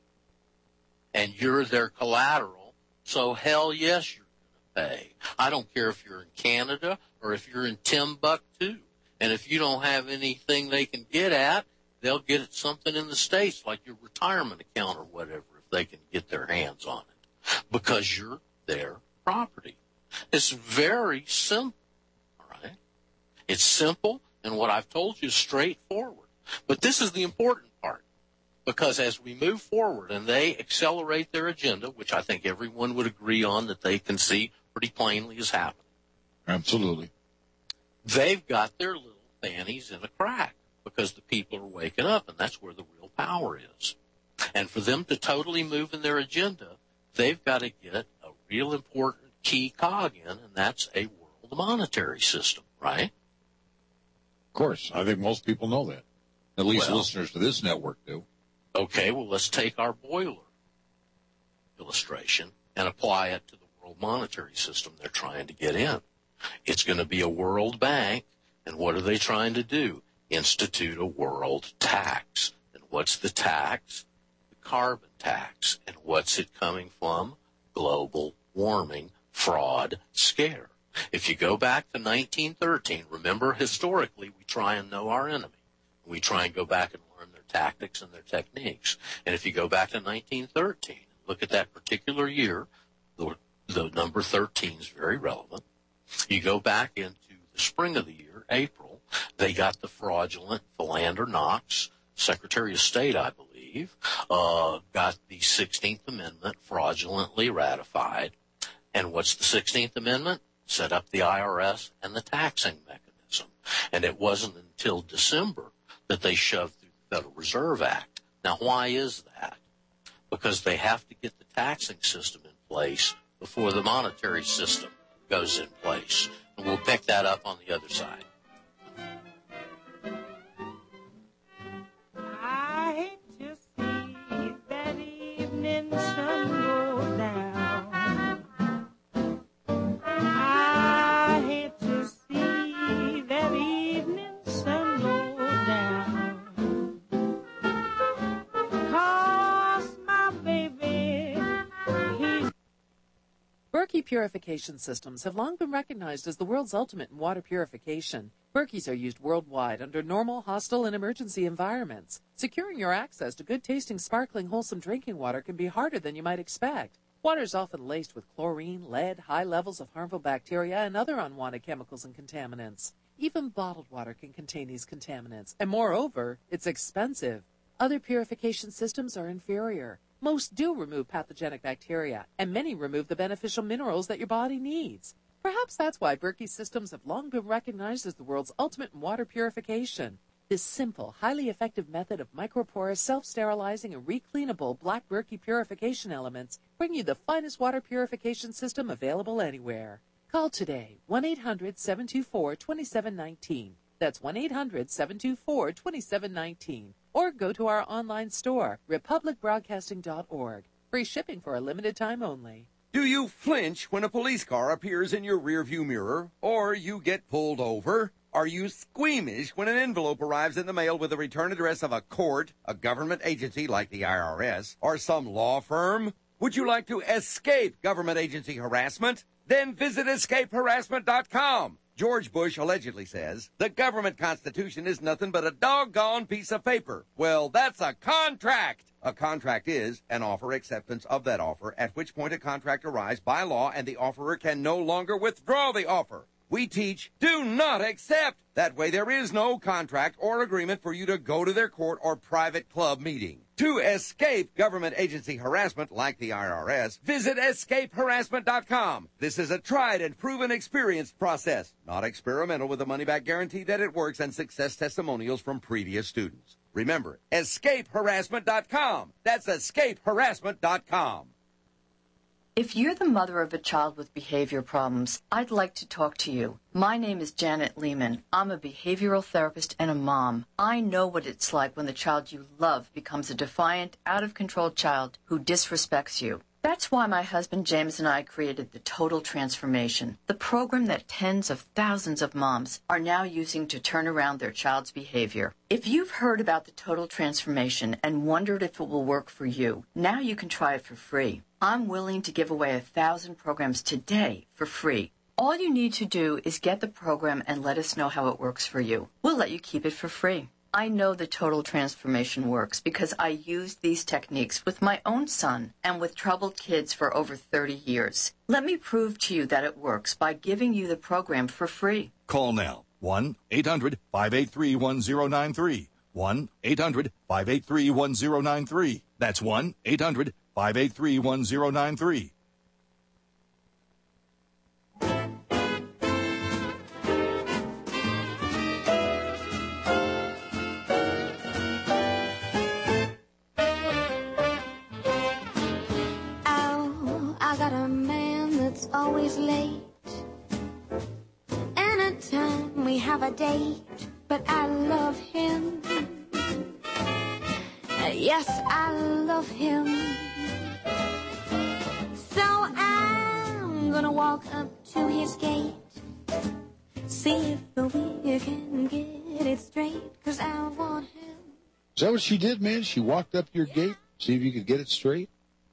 And you're their collateral, so hell yes, you're pay. I don't care if you're in Canada or if you're in Timbuktu. And if you don't have anything they can get at, they'll get at something in the States, like your retirement account or whatever, if they can get their hands on it, because you're their property. It's very simple, all right? It's simple, and what I've told you is straightforward. But this is the important part, because as we move forward and they accelerate their agenda, which I think everyone would agree on that they can see pretty plainly is happening. Absolutely. They've got their little fannies in a crack because the people are waking up, and that's where the real power is. And for them to totally move in their agenda, they've got to get a real important key cog in, and that's a world monetary system, right? Of course. I think most people know that. At least well, listeners to this network do. Okay, well, let's take our boiler illustration and apply it to the world monetary system they're trying to get in. It's going to be a world bank, and what are they trying to do? Institute a world tax. And what's the tax? The carbon tax. And what's it coming from? Global warming, fraud, scare. If you go back to nineteen thirteen, remember historically we try and know our enemy. We try and go back and learn their tactics and their techniques. And if you go back to nineteen thirteen, look at that particular year, the The number thirteen is very relevant. You go back into the spring of the year, April, they got the fraudulent Philander Knox, Secretary of State, I believe, uh, got the sixteenth Amendment fraudulently ratified. And what's the sixteenth Amendment? Set up the I R S and the taxing mechanism. And it wasn't until December that they shoved through the Federal Reserve Act. Now, why is that? Because they have to get the taxing system in place before the monetary system goes in place. And we'll pick that up on the other side. I hate to see that evening sun go down. I hate to see that evening sun go down. 'Cause my baby, he's Berkey purification systems have long been recognized as the world's ultimate in water purification. Berkeys are used worldwide under normal, hostile, and emergency environments. Securing your access to good-tasting, sparkling, wholesome drinking water can be harder than you might expect. Water is often laced with chlorine, lead, high levels of harmful bacteria, and other unwanted chemicals and contaminants. Even bottled water can contain these contaminants, and moreover, it's expensive. Other purification systems are inferior. Most do remove pathogenic bacteria, and many remove the beneficial minerals that your body needs. Perhaps that's why Berkey systems have long been recognized as the world's ultimate in water purification. This simple, highly effective method of microporous, self-sterilizing, and recleanable black Berkey purification elements bring you the finest water purification system available anywhere. Call today, one eight hundred seven two four two seven one nine. That's one eight hundred seven two four two seven one nine. Or go to our online store, republic broadcasting dot org. Free shipping for a limited time only. Do you flinch when a police car appears in your rearview mirror, or you get pulled over? Are you squeamish when an envelope arrives in the mail with the return address of a court, a government agency like the I R S, or some law firm? Would you like to escape government agency harassment? Then visit escape harassment dot com. George Bush allegedly says, the government constitution is nothing but a doggone piece of paper. Well, that's a contract. A contract is an offer acceptance of that offer, at which point a contract arrives by law and the offerer can no longer withdraw the offer. We teach, do not accept. That way there is no contract or agreement for you to go to their court or private club meeting. To escape government agency harassment like the I R S, visit escape harassment dot com. This is a tried and proven experienced process, not experimental, with a money-back guarantee that it works and success testimonials from previous students. Remember, escape harassment dot com. That's escape harassment dot com. If you're the mother of a child with behavior problems, I'd like to talk to you. My name is Janet Lehman. I'm a behavioral therapist and a mom. I know what it's like when the child you love becomes a defiant, out-of-control child who disrespects you. That's why my husband James and I created the Total Transformation, the program that tens of thousands of moms are now using to turn around their child's behavior. If you've heard about the Total Transformation and wondered if it will work for you, now you can try it for free. I'm willing to give away a thousand programs today for free. All you need to do is get the program and let us know how it works for you. We'll let you keep it for free. I know the Total Transformation works because I used these techniques with my own son and with troubled kids for over thirty years. Let me prove to you that it works by giving you the program for free. Call now, one eight hundred five eight three one zero nine three, one eight hundred five eight three one zero nine three. That's one eight hundred five eight three one zero nine three. Always late. Anytime we have a date, but I love him. Uh, yes, I love him. So I'm gonna walk up to his gate, see if we can get it straight, 'cause I want him. Is that what she did, man? She walked up your gate, see if you could get it straight?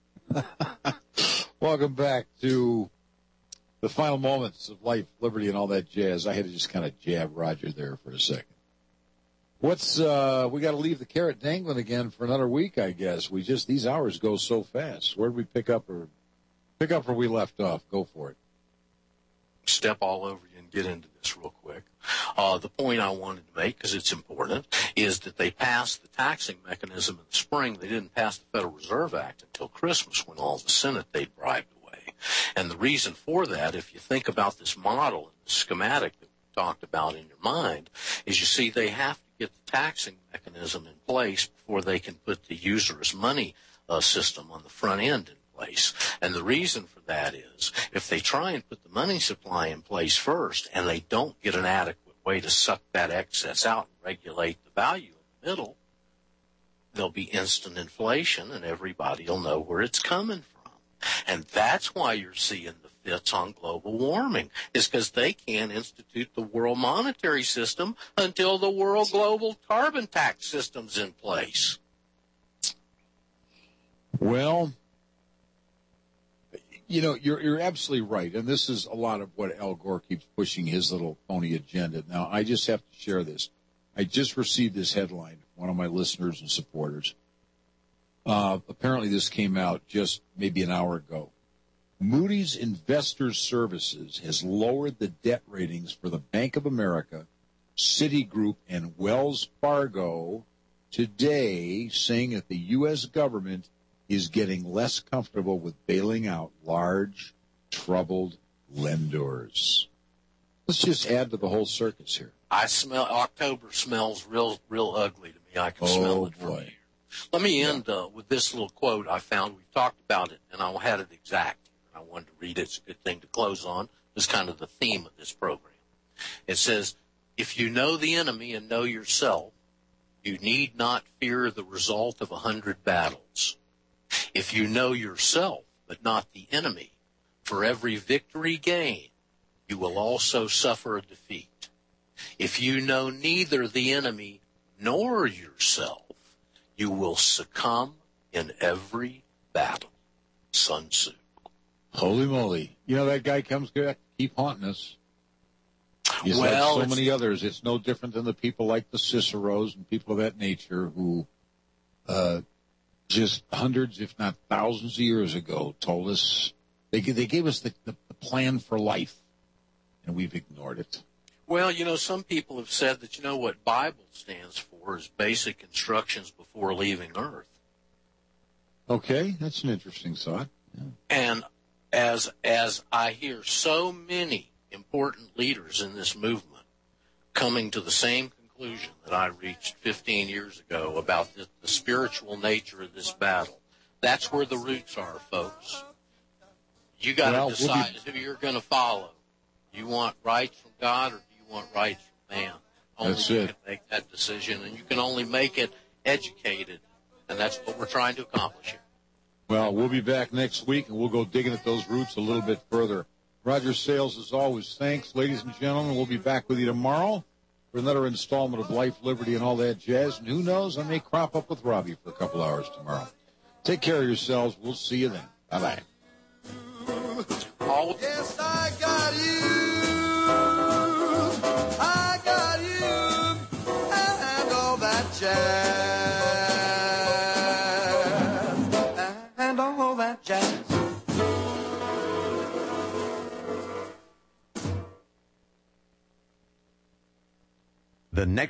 Welcome back to the final moments of life, liberty, and all that jazz. I had to just kind of jab Roger there for a second. What's, uh, we got to leave the carrot dangling again for another week, I guess. We just, these hours go so fast. Where did we pick up or pick up where we left off? Go for it. Step all over you and get into this real quick. Uh, the point I wanted to make, because it's important, is that they passed the taxing mechanism in the spring. They didn't pass the Federal Reserve Act until Christmas, when all the Senate they'd bribed away. And the reason for that, if you think about this model and the schematic that we talked about in your mind, is you see they have to get the taxing mechanism in place before they can put the usurious money uh, system on the front end in place. And the reason for that is if they try and put the money supply in place first and they don't get an adequate way to suck that excess out and regulate the value in the middle, there'll be instant inflation and everybody will know where it's coming from. And that's why you're seeing the fits on global warming, is because they can't institute the world monetary system until the world global carbon tax system's in place. Well, you know, you're you're absolutely right, and this is a lot of what Al Gore keeps pushing his little phony agenda. Now, I just have to share this. I just received this headline from one of my listeners and supporters. Uh, apparently this came out just maybe an hour ago. Moody's Investors Services has lowered the debt ratings for the Bank of America, Citigroup, and Wells Fargo today, saying that the U S government is getting less comfortable with bailing out large, troubled lenders. Let's just add to the whole circus here. I smell, October smells real, real ugly to me. I can Oh, smell it from boy. here. Let me end uh, with this little quote I found. We've talked about it, and I had it exact. I wanted to read it. It's a good thing to close on. It's kind of the theme of this program. It says, if you know the enemy and know yourself, you need not fear the result of a hundred battles. If you know yourself, but not the enemy, for every victory gained, you will also suffer a defeat. If you know neither the enemy nor yourself, you will succumb in every battle. Sun Tzu. Holy moly. You know, that guy comes back, keep haunting us. He's Well, like so it's- many others. It's no different than the people like the Ciceros and people of that nature who uh, just hundreds, if not thousands of years ago told us, they, they gave us the, the, the plan for life, and we've ignored it. Well, you know, some people have said that, you know, what Bible stands for is basic instructions before leaving Earth. Okay, that's an interesting thought. And as as I hear so many important leaders in this movement coming to the same conclusion that I reached fifteen years ago about the, the spiritual nature of this battle, that's where the roots are, folks. You got to Well, we'll be- decide who you're going to follow. You want rights from God, or do you want rights from man? Only That's you it. can make that decision, and you can only make it educated, and that's what we're trying to accomplish here. Well, we'll be back next week, and we'll go digging at those roots a little bit further. Roger Sales, as always, thanks. Ladies and gentlemen, we'll be back with you tomorrow for another installment of Life, Liberty, and all that jazz. And who knows, I may crop up with Robbie for a couple hours tomorrow. Take care of yourselves. We'll see you then. Bye-bye. All Yes, I got you. I got you. And all that jazz. And all that jazz. The next